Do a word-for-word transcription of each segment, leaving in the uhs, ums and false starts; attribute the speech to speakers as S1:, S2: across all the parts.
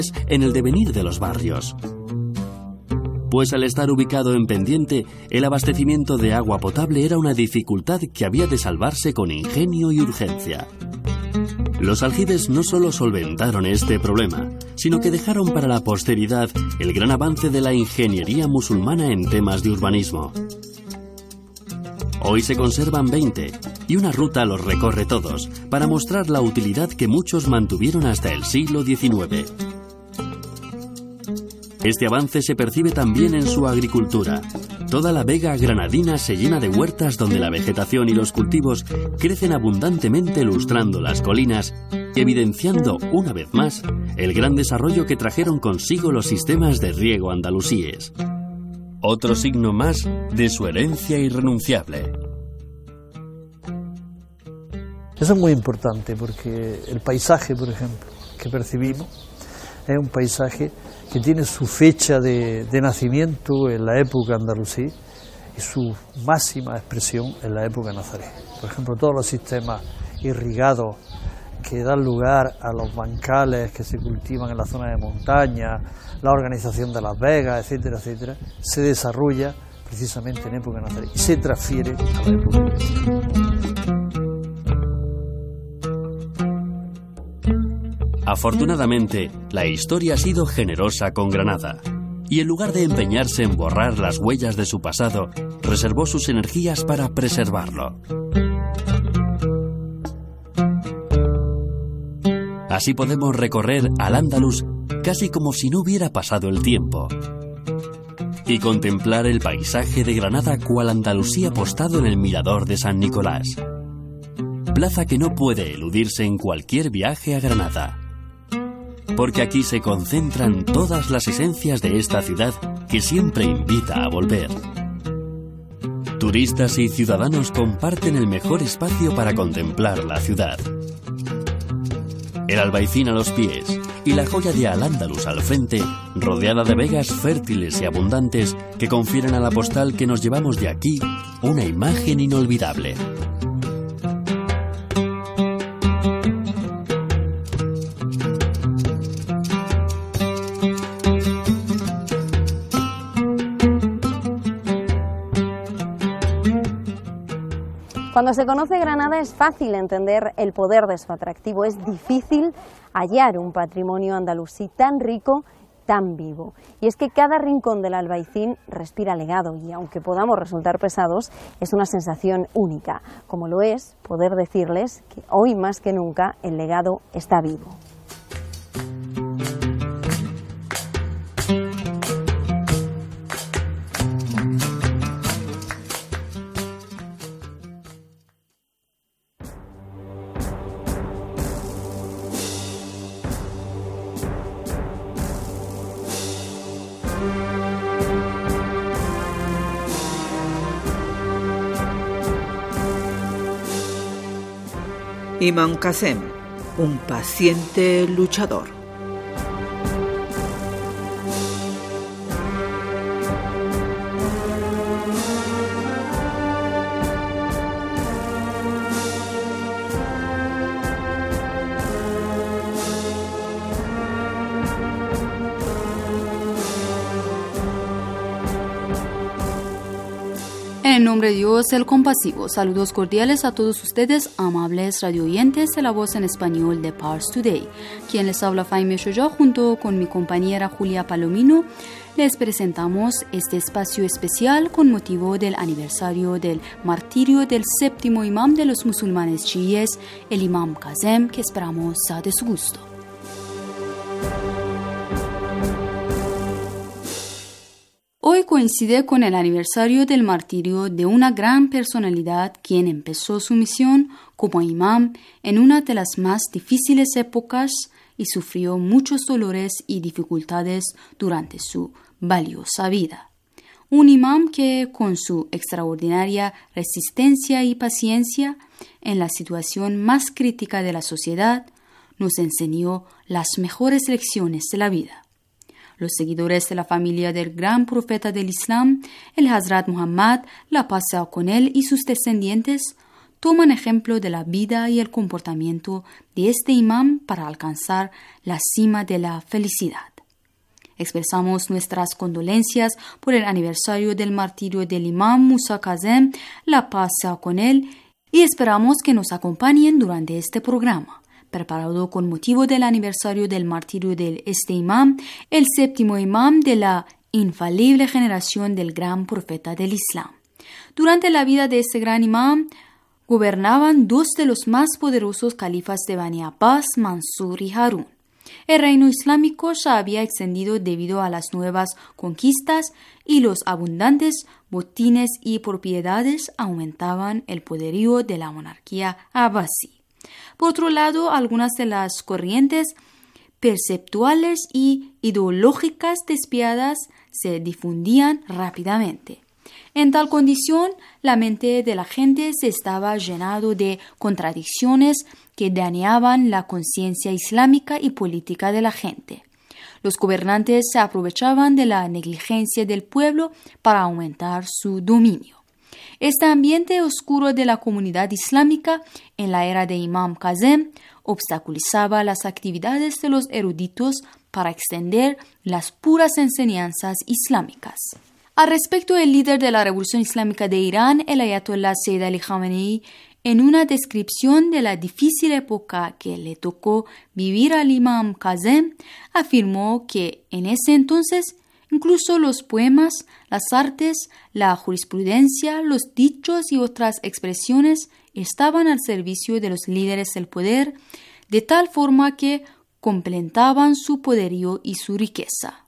S1: en el devenir de los barrios. Pues al estar ubicado en pendiente, el abastecimiento de agua potable era una dificultad que había de salvarse con ingenio y urgencia. Los aljibes no solo solventaron este problema, sino que dejaron para la posteridad el gran avance de la ingeniería musulmana en temas de urbanismo. Hoy se conservan veinte, y una ruta los recorre todos, para mostrar la utilidad que muchos mantuvieron hasta el siglo diecinueve. Este avance se percibe también en su agricultura. Toda la vega granadina se llena de huertas donde la vegetación y los cultivos crecen abundantemente, lustrando las colinas, evidenciando una vez más el gran desarrollo que trajeron consigo los sistemas de riego andalusíes. Otro signo más de su herencia irrenunciable.
S2: Eso es muy importante porque el paisaje, por ejemplo, que percibimos es un paisaje que tiene su fecha de, de nacimiento en la época andalusí y su máxima expresión en la época nazarí. Por ejemplo, todos los sistemas irrigados que dan lugar a los bancales que se cultivan en la zona de montaña, la organización de las vegas, etcétera, etcétera, se desarrolla precisamente en época nazarí y se transfiere a la época cristiana.
S1: Afortunadamente, la historia ha sido generosa con Granada, y en lugar de empeñarse en borrar las huellas de su pasado, reservó sus energías para preservarlo. Así podemos recorrer Al-Ándalus casi como si no hubiera pasado el tiempo, y contemplar el paisaje de Granada cual Andalusía apostado en el mirador de San Nicolás. Plaza que no puede eludirse en cualquier viaje a Granada, porque aquí se concentran todas las esencias de esta ciudad que siempre invita a volver. Turistas y ciudadanos comparten el mejor espacio para contemplar la ciudad. El Albaicín a los pies y la joya de Al-Ándalus al frente, rodeada de vegas fértiles y abundantes que confieren a la postal que nos llevamos de aquí una imagen inolvidable.
S3: Cuando se conoce Granada es fácil entender el poder de su atractivo, es difícil hallar un patrimonio andalusí tan rico, tan vivo. Y es que cada rincón del Albaicín respira legado y aunque podamos resultar pesados, es una sensación única, como lo es poder decirles que hoy más que nunca el legado está vivo.
S4: Imam Qasem, un paciente luchador.
S5: En nombre de Dios, el compasivo, saludos cordiales a todos ustedes, amables radioyentes de la voz en español de Pars Today. Quien les habla, Faime Shoyo, junto con mi compañera Julia Palomino, les presentamos este espacio especial con motivo del aniversario del martirio del séptimo imam de los musulmanes chiíes, el Imam Qasem, que esperamos sea de su gusto. Hoy coincide con el aniversario del martirio de una gran personalidad quien empezó su misión como imam en una de las más difíciles épocas y sufrió muchos dolores y dificultades durante su valiosa vida. Un imam que, con su extraordinaria resistencia y paciencia en la situación más crítica de la sociedad, nos enseñó las mejores lecciones de la vida. Los seguidores de la familia del gran profeta del Islam, el Hazrat Muhammad, la paz sea con él y sus descendientes, toman ejemplo de la vida y el comportamiento de este imán para alcanzar la cima de la felicidad. Expresamos nuestras condolencias por el aniversario del martirio del imán Musa Kazem, la paz sea con él, y esperamos que nos acompañen durante este programa, preparado con motivo del aniversario del martirio de este imán, el séptimo imán de la infalible generación del gran profeta del Islam. Durante la vida de este gran imán, gobernaban dos de los más poderosos califas de Bani Abbas, Mansur y Harún. El reino islámico se había extendido debido a las nuevas conquistas y los abundantes botines y propiedades aumentaban el poderío de la monarquía abbasí. Por otro lado, algunas de las corrientes perceptuales y ideológicas despiadadas se difundían rápidamente. En tal condición, la mente de la gente se estaba llenando de contradicciones que dañaban la conciencia islámica y política de la gente. Los gobernantes se aprovechaban de la negligencia del pueblo para aumentar su dominio. Este ambiente oscuro de la comunidad islámica en la era de Imam Kazem obstaculizaba las actividades de los eruditos para extender las puras enseñanzas islámicas. Al respecto, el líder de la Revolución Islámica de Irán, el Ayatollah Sayyid Ali Khamenei, en una descripción de la difícil época que le tocó vivir al Imam Kazem, afirmó que en ese entonces incluso los poemas, las artes, la jurisprudencia, los dichos y otras expresiones estaban al servicio de los líderes del poder, de tal forma que complementaban su poderío y su riqueza.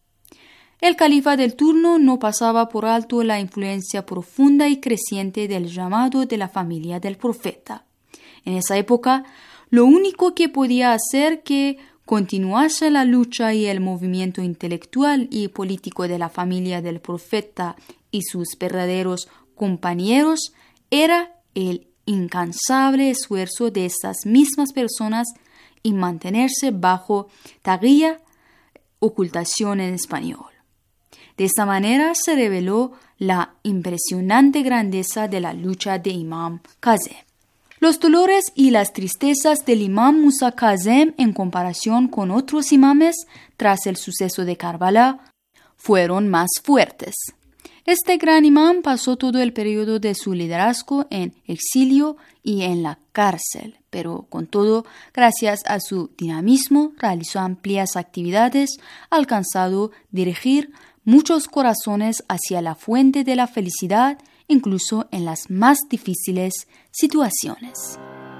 S5: El califa del turno no pasaba por alto la influencia profunda y creciente del llamado de la familia del profeta. En esa época, lo único que podía hacer que continuase la lucha y el movimiento intelectual y político de la familia del profeta y sus verdaderos compañeros era el incansable esfuerzo de estas mismas personas y mantenerse bajo taguilla, ocultación en español. De esta manera se reveló la impresionante grandeza de la lucha de Imam Kazem. Los dolores y las tristezas del imam Musa Kazem en comparación con otros imames tras el suceso de Karbala fueron más fuertes. Este gran imam pasó todo el periodo de su liderazgo en exilio y en la cárcel, pero con todo, gracias a su dinamismo, realizó amplias actividades, alcanzando dirigir muchos corazones hacia la fuente de la felicidad, incluso en las más difíciles situaciones.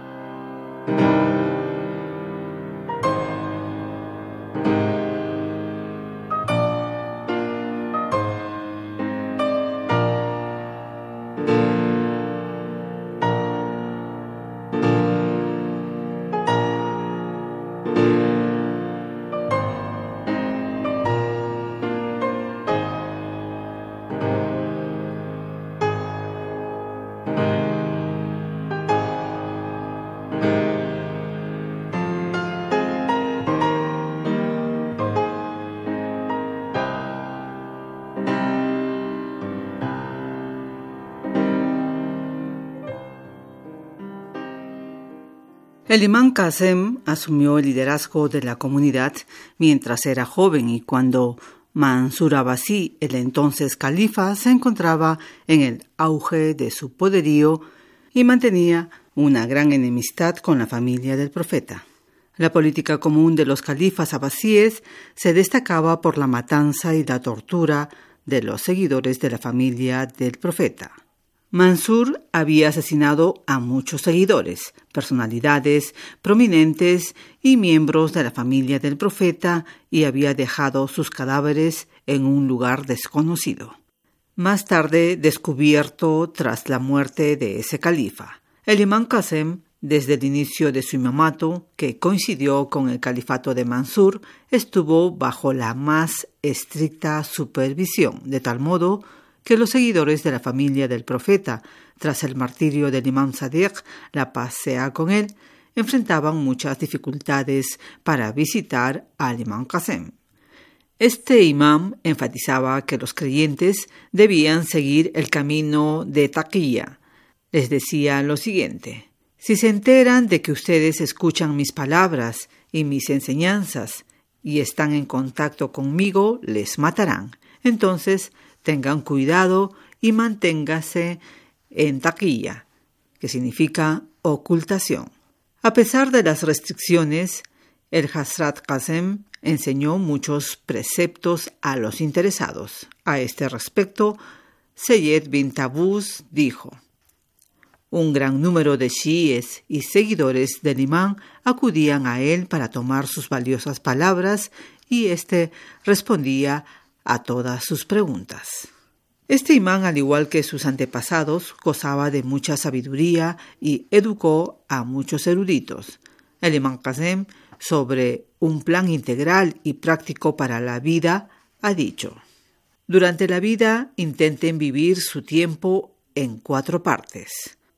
S6: El imán Kazem asumió el liderazgo de la comunidad mientras era joven y cuando Mansur Abbasí, el entonces califa, se encontraba en el auge de su poderío y mantenía una gran enemistad con la familia del profeta. La política común de los califas abbasíes se destacaba por la matanza y la tortura de los seguidores de la familia del profeta. Mansur había asesinado a muchos seguidores, personalidades prominentes y miembros de la familia del profeta y había dejado sus cadáveres en un lugar desconocido. Más tarde descubierto tras la muerte de ese califa. El imán Kazem, desde el inicio de su imamato, que coincidió con el califato de Mansur, estuvo bajo la más estricta supervisión, de tal modo que los seguidores de la familia del profeta, tras el martirio del imam Sadiq, la paz sea con él, enfrentaban muchas dificultades para visitar al imam Kazem. Este imam enfatizaba que los creyentes debían seguir el camino de taqiyya, les decía lo siguiente: si se enteran de que ustedes escuchan mis palabras y mis enseñanzas y están en contacto conmigo, les matarán. Entonces, tengan cuidado y manténgase en taquilla, que significa ocultación. A pesar de las restricciones, el Hazrat Qasem enseñó muchos preceptos a los interesados. A este respecto, Seyyed bin Tabuz dijo: un gran número de chiíes y seguidores del imán acudían a él para tomar sus valiosas palabras y éste respondía a todas sus preguntas. Este imán, al igual que sus antepasados, gozaba de mucha sabiduría y educó a muchos eruditos. El imán Qasem, sobre un plan integral y práctico para la vida, ha dicho: durante la vida intenten vivir su tiempo en cuatro partes.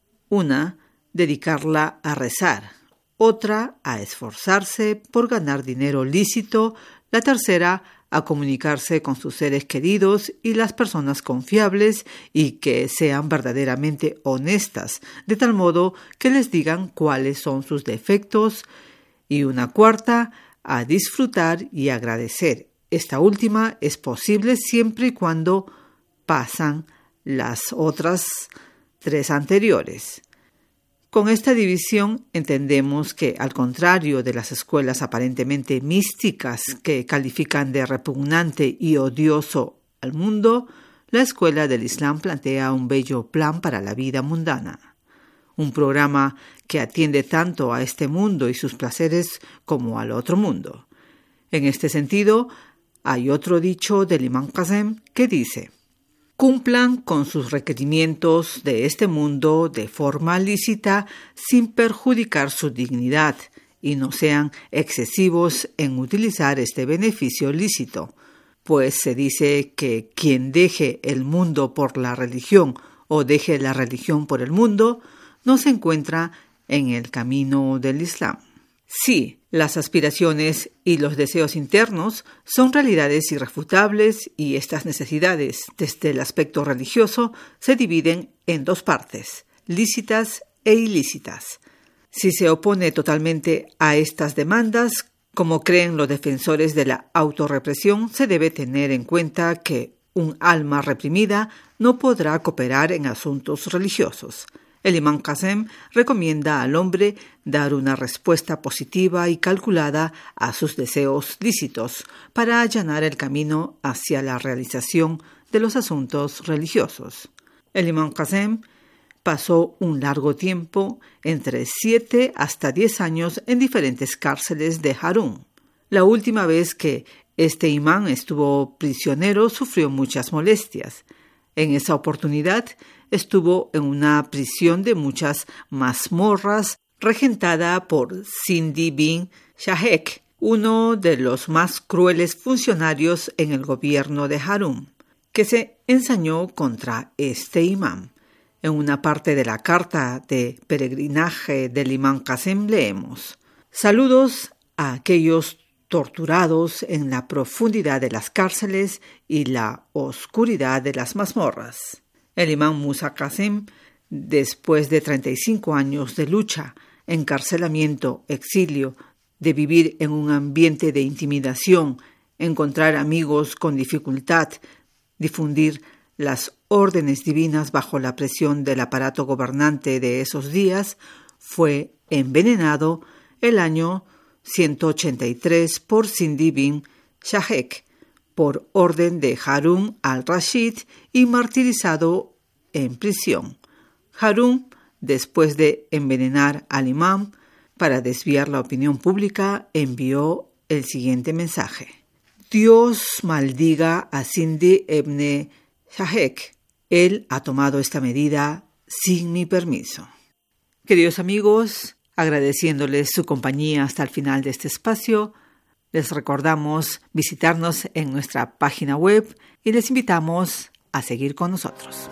S6: Una, dedicarla a rezar. Otra, a esforzarse por ganar dinero lícito. La tercera, a comunicarse con sus seres queridos y las personas confiables y que sean verdaderamente honestas, de tal modo que les digan cuáles son sus defectos. Y una cuarta, a disfrutar y agradecer. Esta última es posible siempre y cuando pasan las otras tres anteriores. Con esta división entendemos que, al contrario de las escuelas aparentemente místicas que califican de repugnante y odioso al mundo, la escuela del Islam plantea un bello plan para la vida mundana. Un programa que atiende tanto a este mundo y sus placeres como al otro mundo. En este sentido, hay otro dicho del imán Qasem que dice: cumplan con sus requerimientos de este mundo de forma lícita sin perjudicar su dignidad y no sean excesivos en utilizar este beneficio lícito, pues se dice que quien deje el mundo por la religión o deje la religión por el mundo no se encuentra en el camino del Islam. Sí, las aspiraciones y los deseos internos son realidades irrefutables y estas necesidades, desde el aspecto religioso, se dividen en dos partes, lícitas e ilícitas. Si se opone totalmente a estas demandas, como creen los defensores de la autorrepresión, se debe tener en cuenta que un alma reprimida no podrá cooperar en asuntos religiosos. El imán Qasem recomienda al hombre dar una respuesta positiva y calculada a sus deseos lícitos para allanar el camino hacia la realización de los asuntos religiosos. El imán Qasem pasó un largo tiempo, entre siete hasta diez años, en diferentes cárceles de Harún. La última vez que este imán estuvo prisionero sufrió muchas molestias. En esa oportunidad estuvo en una prisión de muchas mazmorras regentada por Sindhi bin Shahek, uno de los más crueles funcionarios en el gobierno de Harún, que se ensañó contra este imán. En una parte de la carta de peregrinaje del imán Qasem leemos: saludos a aquellos torturados en la profundidad de las cárceles y la oscuridad de las mazmorras. El imán Musa Qasem, después de treinta y cinco años de lucha, encarcelamiento, exilio, de vivir en un ambiente de intimidación, encontrar amigos con dificultad, difundir las órdenes divinas bajo la presión del aparato gobernante de esos días, fue envenenado el año ciento ochenta y tres por Sindhi bin Shahek, por orden de Harún al-Rashid, y martirizado en prisión. Harún, después de envenenar al imán para desviar la opinión pública, envió el siguiente mensaje: Dios maldiga a Sindhi ibn Shahek. Él ha tomado esta medida sin mi permiso. Queridos amigos, agradeciéndoles su compañía hasta el final de este espacio, les recordamos visitarnos en nuestra página web y les invitamos a seguir con nosotros.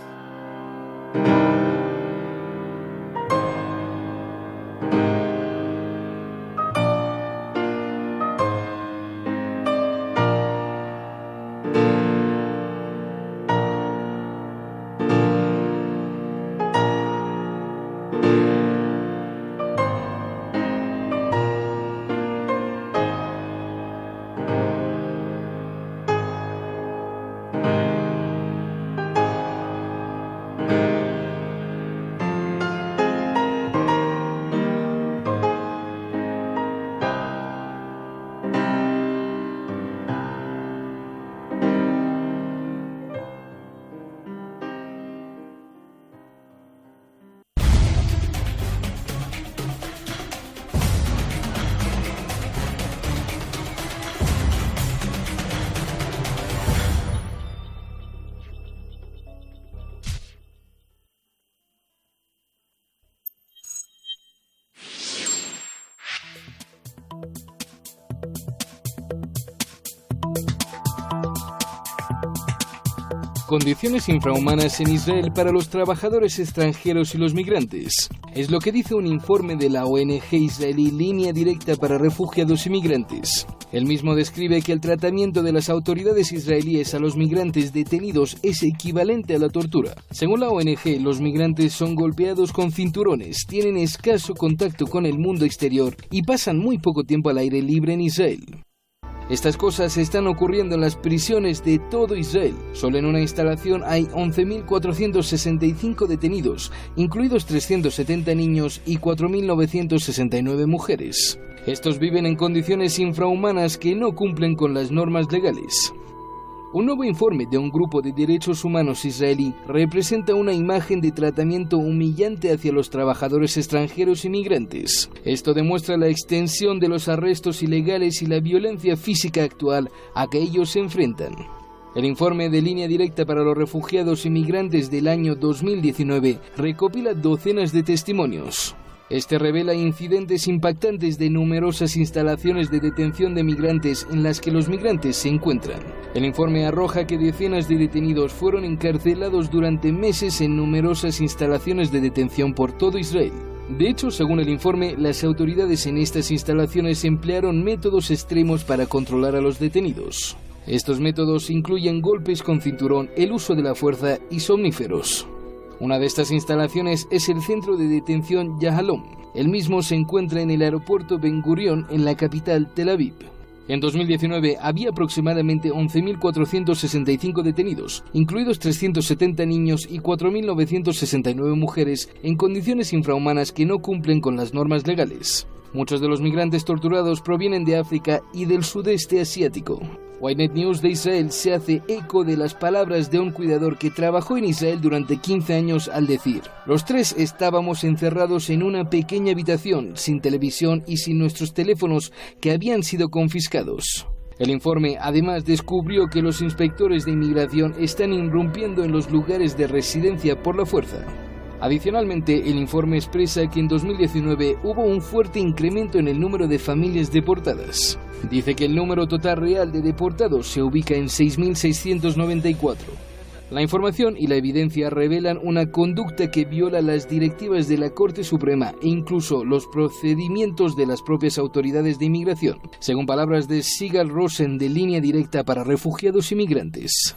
S7: Condiciones infrahumanas en Israel para los trabajadores extranjeros y los migrantes. Es lo que dice un informe de la O N G israelí Línea Directa para Refugiados y Migrantes. El mismo describe que el tratamiento de las autoridades israelíes a los migrantes detenidos es equivalente a la tortura. Según la O N G, los migrantes son golpeados con cinturones, tienen escaso contacto con el mundo exterior y pasan muy poco tiempo al aire libre en Israel. Estas cosas están ocurriendo en las prisiones de todo Israel. Solo en una instalación hay once mil cuatrocientos sesenta y cinco detenidos, incluidos trescientos setenta niños y cuatro mil novecientos sesenta y nueve mujeres. Estos viven en condiciones infrahumanas que no cumplen con las normas legales. Un nuevo informe de un grupo de derechos humanos israelí representa una imagen de tratamiento humillante hacia los trabajadores extranjeros y migrantes. Esto demuestra la extensión de los arrestos ilegales y la violencia física actual a que ellos se enfrentan. El informe de Línea Directa para los Refugiados y Migrantes del año dos mil diecinueve recopila docenas de testimonios. Este revela incidentes impactantes de numerosas instalaciones de detención de migrantes en las que los migrantes se encuentran. El informe arroja que decenas de detenidos fueron encarcelados durante meses en numerosas instalaciones de detención por todo Israel. De hecho, según el informe, las autoridades en estas instalaciones emplearon métodos extremos para controlar a los detenidos. Estos métodos incluyen golpes con cinturón, el uso de la fuerza y somníferos. Una de estas instalaciones es el centro de detención Yahalom. El mismo se encuentra en el aeropuerto Ben Gurion, en la capital Tel Aviv. En dos mil diecinueve había aproximadamente once mil cuatrocientos sesenta y cinco detenidos, incluidos trescientos setenta niños y cuatro mil novecientos sesenta y nueve mujeres, en condiciones infrahumanas que no cumplen con las normas legales. Muchos de los migrantes torturados provienen de África y del sudeste asiático. Ynet News de Israel se hace eco de las palabras de un cuidador que trabajó en Israel durante quince años al decir: los tres estábamos encerrados en una pequeña habitación, sin televisión y sin nuestros teléfonos que habían sido confiscados. El informe además descubrió que los inspectores de inmigración están irrumpiendo en los lugares de residencia por la fuerza. Adicionalmente, el informe expresa que en dos mil diecinueve hubo un fuerte incremento en el número de familias deportadas. Dice que el número total real de deportados se ubica en seis mil seiscientos noventa y cuatro. La información y la evidencia revelan una conducta que viola las directivas de la Corte Suprema e incluso los procedimientos de las propias autoridades de inmigración, según palabras de Sigal Rosen de Línea Directa para Refugiados y Migrantes.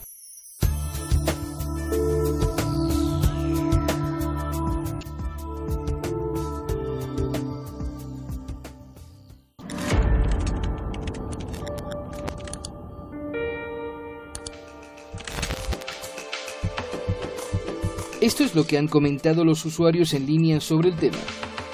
S7: Esto es lo que han comentado los usuarios en línea sobre el tema.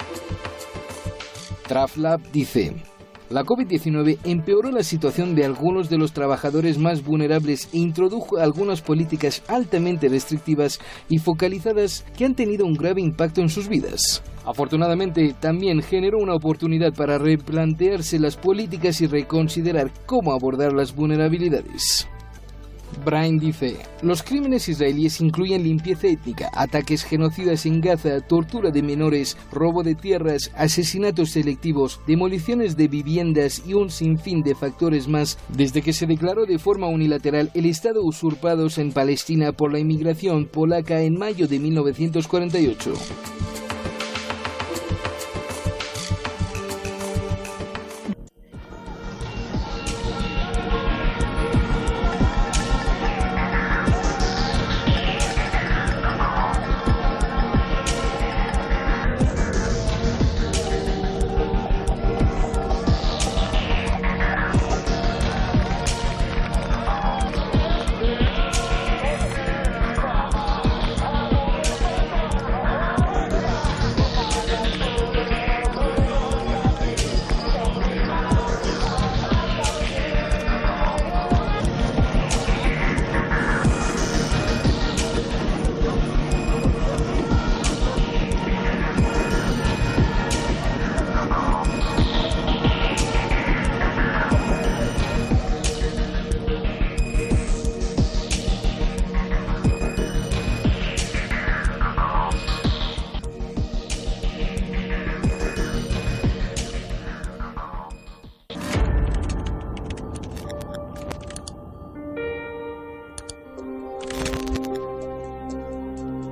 S7: Traflab dice: la COVID diecinueve empeoró la situación de algunos de los trabajadores más vulnerables e introdujo algunas políticas altamente restrictivas y focalizadas que han tenido un grave impacto en sus vidas. Afortunadamente, también generó una oportunidad para replantearse las políticas y reconsiderar cómo abordar las vulnerabilidades. Brian dice: los crímenes israelíes incluyen limpieza étnica, ataques genocidas en Gaza, tortura de menores, robo de tierras, asesinatos selectivos, demoliciones de viviendas y un sinfín de factores más desde que se declaró de forma unilateral el Estado usurpados en Palestina por la inmigración polaca en mayo de mil novecientos cuarenta y ocho.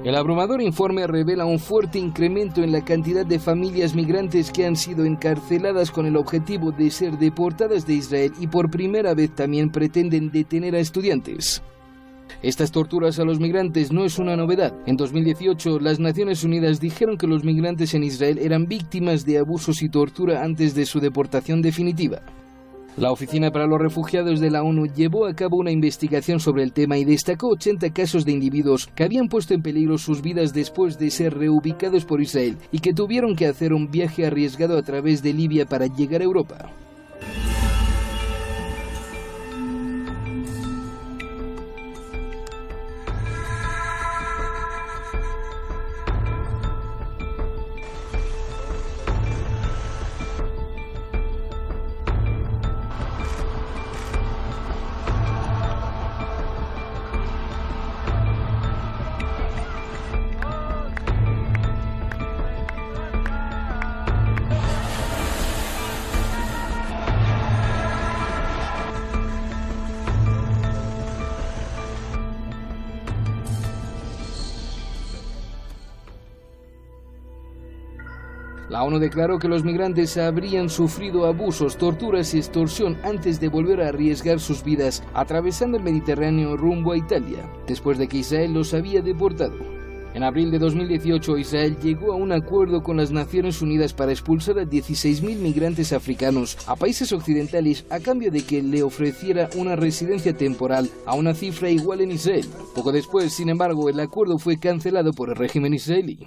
S7: El abrumador informe revela un fuerte incremento en la cantidad de familias migrantes que han sido encarceladas con el objetivo de ser deportadas de Israel y por primera vez también pretenden detener a estudiantes. Estas torturas a los migrantes no es una novedad. En dos mil dieciocho, las Naciones Unidas dijeron que los migrantes en Israel eran víctimas de abusos y tortura antes de su deportación definitiva. La Oficina para los Refugiados de la ONU llevó a cabo una investigación sobre el tema y destacó ochenta casos de individuos que habían puesto en peligro sus vidas después de ser reubicados por Israel y que tuvieron que hacer un viaje arriesgado a través de Libia para llegar a Europa. La ONU declaró que los migrantes habrían sufrido abusos, torturas y extorsión antes de volver a arriesgar sus vidas atravesando el Mediterráneo rumbo a Italia, después de que Israel los había deportado. En abril de dos mil dieciocho, Israel llegó a un acuerdo con las Naciones Unidas para expulsar a dieciséis mil migrantes africanos a países occidentales a cambio de que le ofreciera una residencia temporal a una cifra igual en Israel. Poco después, sin embargo, el acuerdo fue cancelado por el régimen israelí.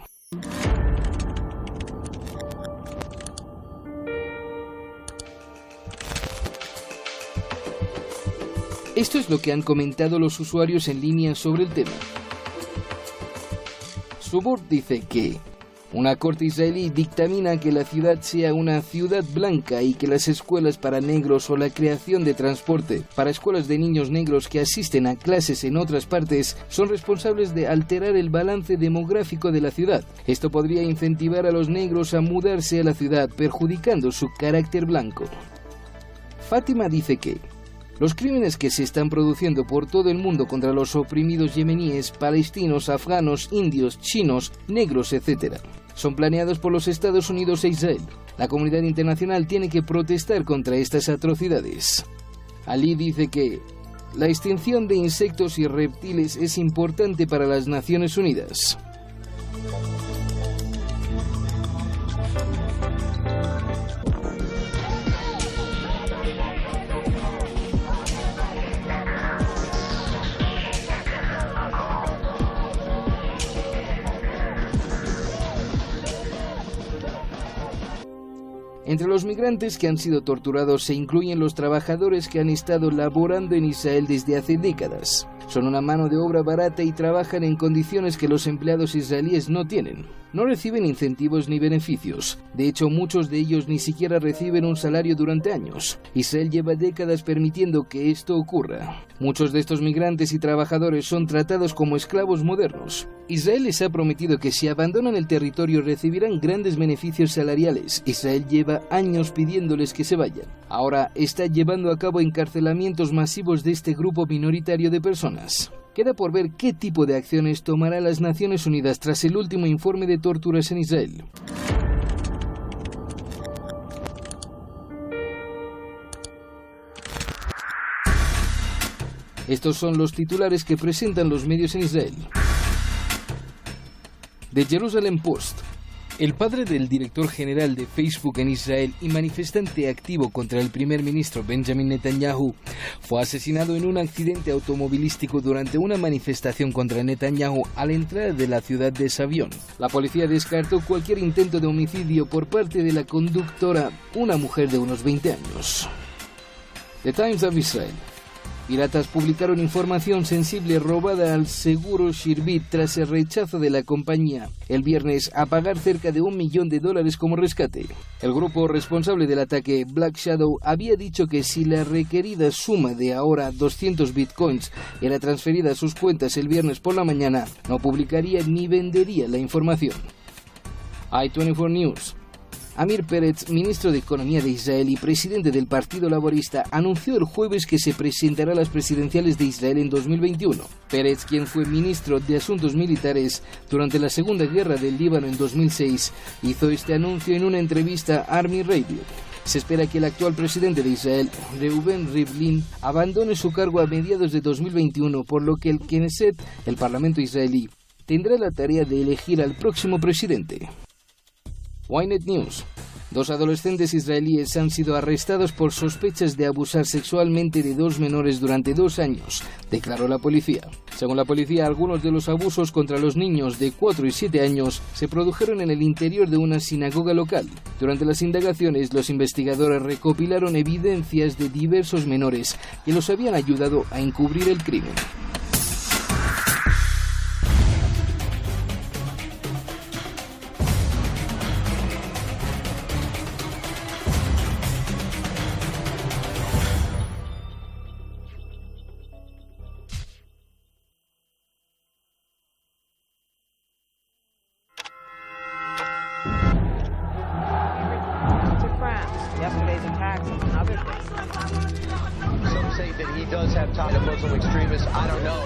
S7: Esto es lo que han comentado los usuarios en línea sobre el tema. Subur dice que una corte israelí dictamina que la ciudad sea una ciudad blanca y que las escuelas para negros o la creación de transporte para escuelas de niños negros que asisten a clases en otras partes son responsables de alterar el balance demográfico de la ciudad. Esto podría incentivar a los negros a mudarse a la ciudad, perjudicando su carácter blanco. Fátima dice que los crímenes que se están produciendo por todo el mundo contra los oprimidos yemeníes, palestinos, afganos, indios, chinos, negros, etcétera, son planeados por los Estados Unidos e Israel. La comunidad internacional tiene que protestar contra estas atrocidades. Ali dice que la extinción de insectos y reptiles es importante para las Naciones Unidas. Entre los migrantes que han sido torturados se incluyen los trabajadores que han estado laborando en Israel desde hace décadas. Son una mano de obra barata y trabajan en condiciones que los empleados israelíes no tienen. No reciben incentivos ni beneficios. De hecho, muchos de ellos ni siquiera reciben un salario durante años. Israel lleva décadas permitiendo que esto ocurra. Muchos de estos migrantes y trabajadores son tratados como esclavos modernos. Israel les ha prometido que si abandonan el territorio recibirán grandes beneficios salariales. Israel lleva años pidiéndoles que se vayan. Ahora está llevando a cabo encarcelamientos masivos de este grupo minoritario de personas. Queda por ver qué tipo de acciones tomará las Naciones Unidas tras el último informe de torturas en Israel. Estos son los titulares que presentan los medios en Israel. The Jerusalem Post. El padre del director general de Facebook en Israel y manifestante activo contra el primer ministro Benjamin Netanyahu fue asesinado en un accidente automovilístico durante una manifestación contra Netanyahu a la entrada de la ciudad de Savión. La policía descartó cualquier intento de homicidio por parte de la conductora, una mujer de unos veinte años. The Times of Israel. Piratas publicaron información sensible robada al seguro Shirbit tras el rechazo de la compañía el viernes a pagar cerca de un millón de dólares como rescate. El grupo responsable del ataque, Black Shadow, había dicho que si la requerida suma de ahora doscientos bitcoins era transferida a sus cuentas el viernes por la mañana, no publicaría ni vendería la información. i veinticuatro News. Amir Peretz, ministro de Economía de Israel y presidente del Partido Laborista, anunció el jueves que se presentará a las presidenciales de Israel en dos mil veintiuno. Peretz, quien fue ministro de Asuntos Militares durante la Segunda Guerra del Líbano en dos mil seis, hizo este anuncio en una entrevista a Army Radio. Se espera que el actual presidente de Israel, Reuven Rivlin, abandone su cargo a mediados de dos mil veintiuno, por lo que el Knesset, el Parlamento israelí, tendrá la tarea de elegir al próximo presidente. Ynet News. Dos adolescentes israelíes han sido arrestados por sospechas de abusar sexualmente de dos menores durante dos años, declaró la policía. Según la policía, algunos de los abusos contra los niños de cuatro y siete años se produjeron en el interior de una sinagoga local. Durante las indagaciones, los investigadores recopilaron evidencias de diversos menores que los habían ayudado a encubrir el crimen.
S8: Yesterday's attacks and other things. Some say that he does have ties to Muslim extremists. I don't know.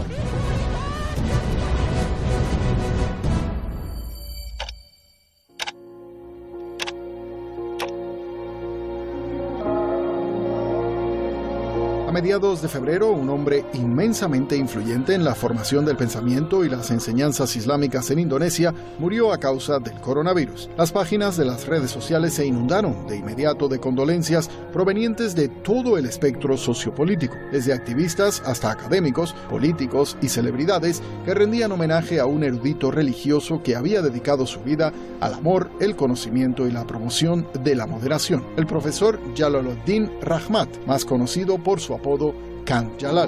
S9: A mediados de febrero, un hombre inmensamente influyente en la formación del pensamiento y las enseñanzas islámicas en Indonesia murió a causa del coronavirus. Las páginas de las redes sociales se inundaron de inmediato de condolencias provenientes de todo el espectro sociopolítico, desde activistas hasta académicos, políticos y celebridades que rendían homenaje a un erudito religioso que había dedicado su vida al amor, el conocimiento y la promoción de la moderación. El profesor Jalaluddin Rahmat, más conocido por su apodo Kang Jalal.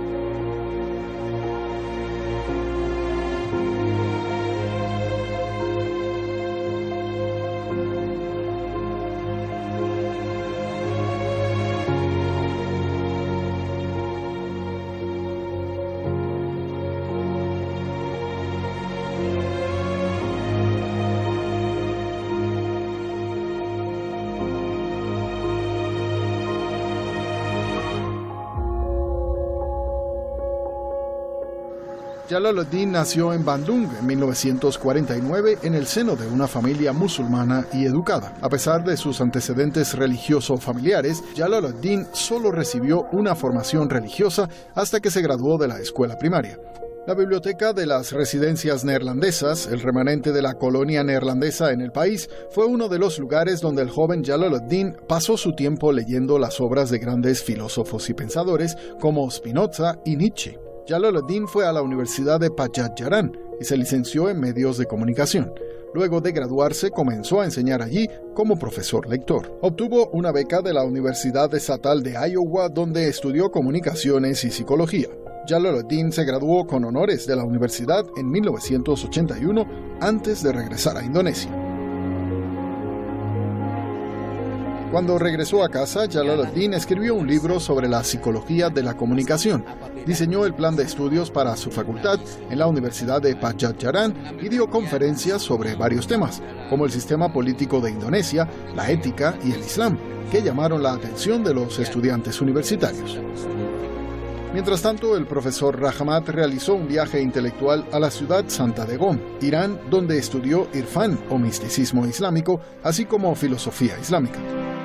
S9: Jalaluddin nació en Bandung en mil novecientos cuarenta y nueve en el seno de una familia musulmana y educada. A pesar de sus antecedentes religiosos familiares, Jalaluddin solo recibió una formación religiosa hasta que se graduó de la escuela primaria. La biblioteca de las residencias neerlandesas, el remanente de la colonia neerlandesa en el país, fue uno de los lugares donde el joven Jalaluddin pasó su tiempo leyendo las obras de grandes filósofos y pensadores como Spinoza y Nietzsche. Jalaluddin fue a la Universidad de Pajajaran y se licenció en medios de comunicación. Luego de graduarse, comenzó a enseñar allí como profesor lector. Obtuvo una beca de la Universidad Estatal de Iowa, donde estudió comunicaciones y psicología. Jalaluddin se graduó con honores de la universidad en mil novecientos ochenta y uno, antes de regresar a Indonesia. Cuando regresó a casa, Jalaluddin escribió un libro sobre la psicología de la comunicación, diseñó el plan de estudios para su facultad en la Universidad de Pajajaran y dio conferencias sobre varios temas, como el sistema político de Indonesia, la ética y el Islam, que llamaron la atención de los estudiantes universitarios. Mientras tanto, el profesor Rahmat realizó un viaje intelectual a la ciudad santa de Qom, Irán, donde estudió Irfán o misticismo islámico, así como filosofía islámica.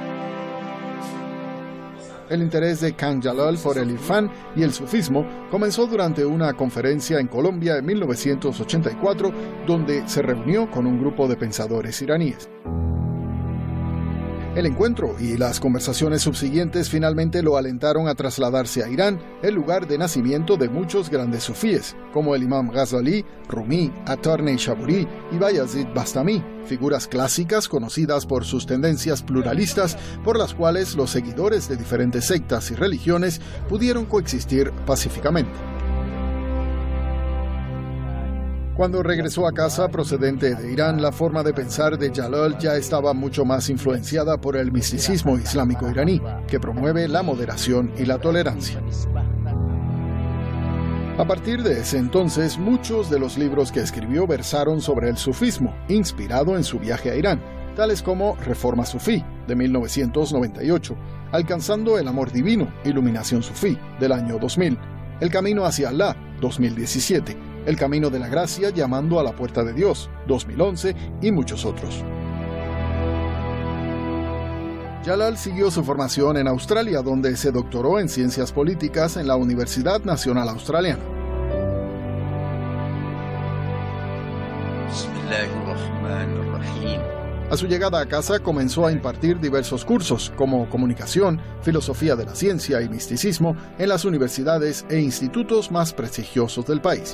S9: El interés de Kang Jalal por el Irfán y el sufismo comenzó durante una conferencia en Colombia en mil novecientos ochenta y cuatro, donde se reunió con un grupo de pensadores iraníes. El encuentro y las conversaciones subsiguientes finalmente lo alentaron a trasladarse a Irán, el lugar de nacimiento de muchos grandes sufíes, como el imam Ghazali, Rumi, Atar-Neishaburi y Bayazid Bastami, figuras clásicas conocidas por sus tendencias pluralistas, por las cuales los seguidores de diferentes sectas y religiones pudieron coexistir pacíficamente. Cuando regresó a casa procedente de Irán, la forma de pensar de Jalal ya estaba mucho más influenciada por el misticismo islámico iraní, que promueve la moderación y la tolerancia. A partir de ese entonces, muchos de los libros que escribió versaron sobre el sufismo, inspirado en su viaje a Irán. tales como Reforma Sufí, de mil novecientos noventa y ocho, Alcanzando el Amor Divino, Iluminación Sufí, del año dos mil, El Camino hacia Alá, dos mil diecisiete, El Camino de la Gracia, Llamando a la Puerta de Dios, dos mil once, y muchos otros. Jalal siguió su formación en Australia, donde se doctoró en Ciencias Políticas en la Universidad Nacional Australiana. A su llegada a casa comenzó a impartir diversos cursos, como Comunicación, Filosofía de la Ciencia y Misticismo, en las universidades e institutos más prestigiosos del país.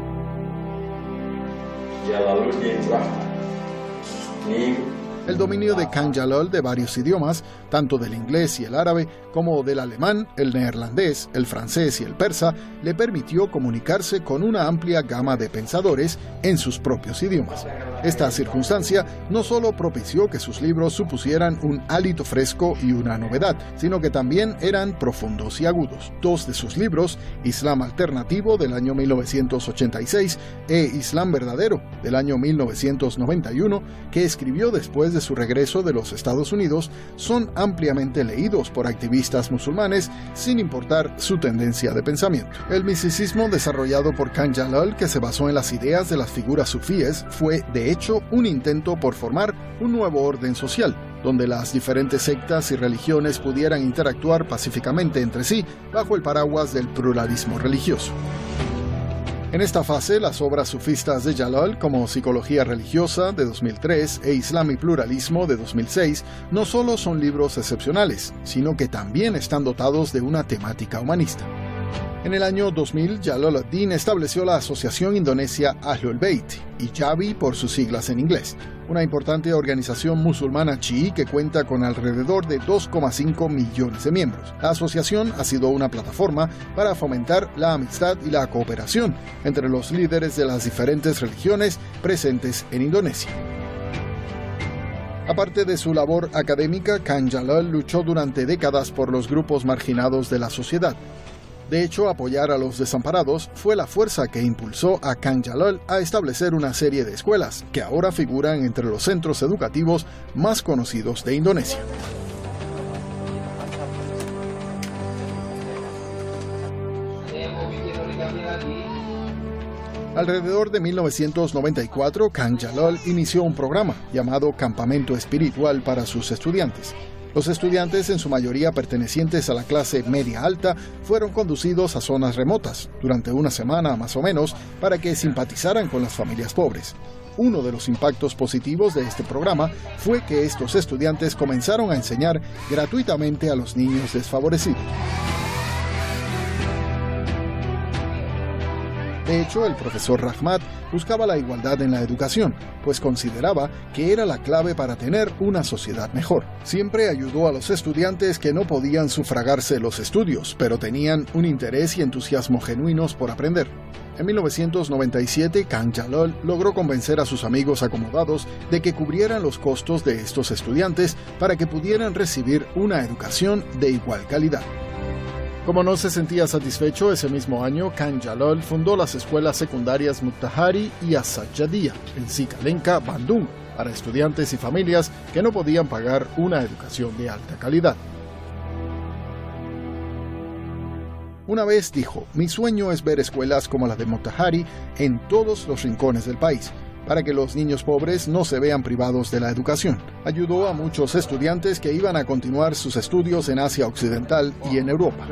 S9: El dominio de Khan Jalal de varios idiomas, tanto del inglés y el árabe, como del alemán, el neerlandés, el francés y el persa, le permitió comunicarse con una amplia gama de pensadores en sus propios idiomas. Esta circunstancia no solo propició que sus libros supusieran un hálito fresco y una novedad, sino que también eran profundos y agudos. Dos de sus libros, Islam Alternativo del año mil novecientos ochenta y seis e Islam Verdadero del año mil novecientos noventa y uno, que escribió después de su regreso de los Estados Unidos, son ampliamente leídos por activistas musulmanes sin importar su tendencia de pensamiento. El misticismo desarrollado por Khan Jalal, que se basó en las ideas de las figuras sufíes, fue de hecho un intento por formar un nuevo orden social, donde las diferentes sectas y religiones pudieran interactuar pacíficamente entre sí bajo el paraguas del pluralismo religioso. En esta fase, las obras sufistas de Jalal, como Psicología Religiosa, de dos mil tres, e Islam y Pluralismo, de dos mil seis, no solo son libros excepcionales, sino que también están dotados de una temática humanista. En el año dos mil, Jalaluddin estableció la Asociación Indonesia Ahlul Bayt, y Jabi por sus siglas en inglés, una importante organización musulmana chií que cuenta con alrededor de dos coma cinco millones de miembros. La asociación ha sido una plataforma para fomentar la amistad y la cooperación entre los líderes de las diferentes religiones presentes en Indonesia. Aparte de su labor académica, Khan Jalal luchó durante décadas por los grupos marginados de la sociedad. De hecho, apoyar a los desamparados fue la fuerza que impulsó a Khan Jalal a establecer una serie de escuelas que ahora figuran entre los centros educativos más conocidos de Indonesia. Alrededor de mil novecientos noventa y cuatro, Khan Jalal inició un programa llamado Campamento Espiritual para sus estudiantes. Los estudiantes, en su mayoría pertenecientes a la clase media-alta, fueron conducidos a zonas remotas durante una semana más o menos para que simpatizaran con las familias pobres. Uno de los impactos positivos de este programa fue que estos estudiantes comenzaron a enseñar gratuitamente a los niños desfavorecidos. De hecho, el profesor Rahmat buscaba la igualdad en la educación, pues consideraba que era la clave para tener una sociedad mejor. Siempre ayudó a los estudiantes que no podían sufragarse los estudios, pero tenían un interés y entusiasmo genuinos por aprender. En mil novecientos noventa y siete, Khan Jalal logró convencer a sus amigos acomodados de que cubrieran los costos de estos estudiantes para que pudieran recibir una educación de igual calidad. Como no se sentía satisfecho, ese mismo año, Khan Jalal fundó las escuelas secundarias Mutahari y As-Sajjadiyah en Cicalengka, Bandung, para estudiantes y familias que no podían pagar una educación de alta calidad. Una vez dijo: "Mi sueño es ver escuelas como la de Mutahari en todos los rincones del país, para que los niños pobres no se vean privados de la educación". Ayudó a muchos estudiantes que iban a continuar sus estudios en Asia Occidental y en Europa.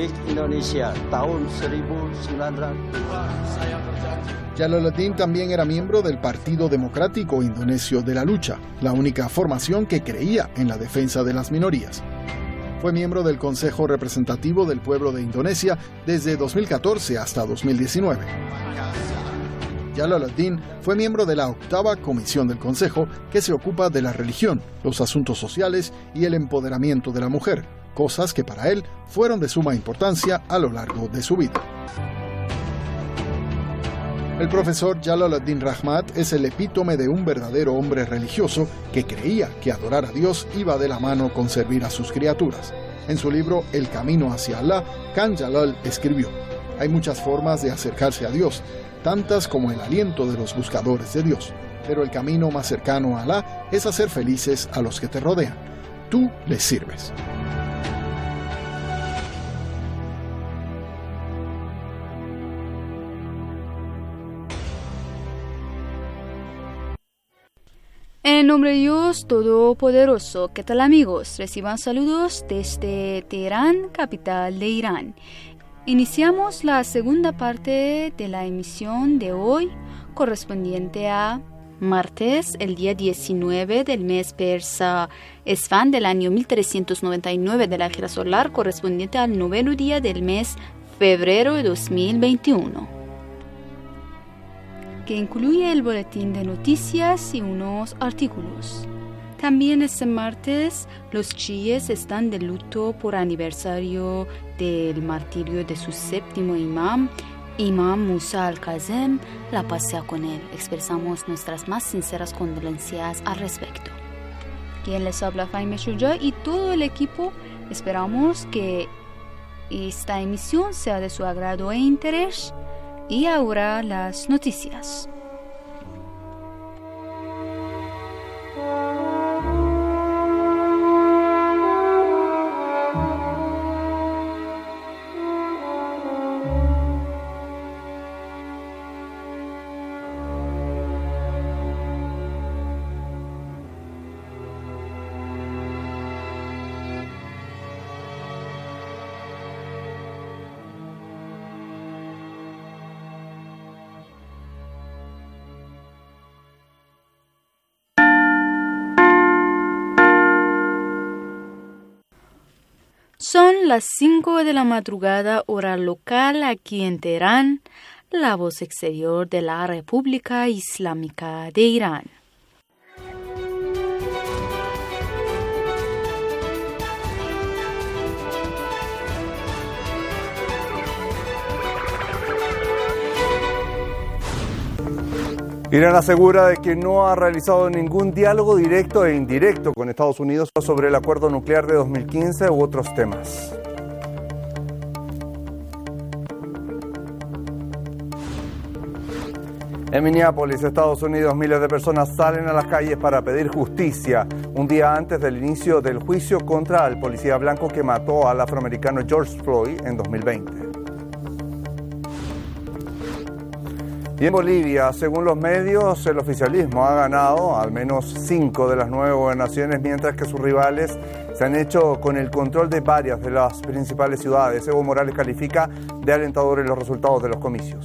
S9: Jalaluddin también era miembro del Partido Democrático Indonesio de la Lucha, la única formación que creía en la defensa de las minorías. Fue miembro del Consejo Representativo del Pueblo de Indonesia desde dos mil catorce hasta dos mil diecinueve. Jalaluddin fue miembro de la octava comisión del Consejo, que se ocupa de la religión, los asuntos sociales y el empoderamiento de la mujer, cosas que para él fueron de suma importancia a lo largo de su vida. El profesor Jalaluddin Rahmat es el epítome de un verdadero hombre religioso que creía que adorar a Dios iba de la mano con servir a sus criaturas. En su libro El Camino hacia Alá, Khan Jalal escribió: "Hay muchas formas de acercarse a Dios, tantas como el aliento de los buscadores de Dios. pero el camino más cercano a Alá es hacer felices a los que te rodean. Tú les sirves.
S5: En nombre de Dios Todopoderoso, ¿qué tal amigos? Reciban saludos desde Teherán, capital de Irán. Iniciamos la segunda parte de la emisión de hoy, correspondiente a martes, el día diecinueve del mes persa Esfán del año mil trescientos noventa y nueve de la era solar, correspondiente al noveno día del mes febrero de dos mil veintiuno. Que incluye el boletín de noticias y unos artículos. También este martes los chiíes están de luto por aniversario del martirio de su séptimo imam, Imam Musa al-Kazem, la paz sea con él. Expresamos nuestras más sinceras condolencias al respecto. Quien les habla, Jaime Shuya, y todo el equipo esperamos que esta emisión sea de su agrado e interés. Y ahora las noticias. Son las cinco de la madrugada, hora local, aquí en Teherán, la voz exterior de la República Islámica de Irán.
S10: Irán asegura de que no ha realizado ningún diálogo directo e indirecto con Estados Unidos sobre el acuerdo nuclear de dos mil quince u otros temas. En Minneapolis, Estados Unidos, miles de personas salen a las calles para pedir justicia un día antes del inicio del juicio contra el policía blanco que mató al afroamericano George Floyd en dos mil veinte. Y en Bolivia, según los medios, el oficialismo ha ganado al menos cinco de las nueve gobernaciones, mientras que sus rivales se han hecho con el control de varias de las principales ciudades. Evo Morales califica de alentadores los resultados de los comicios.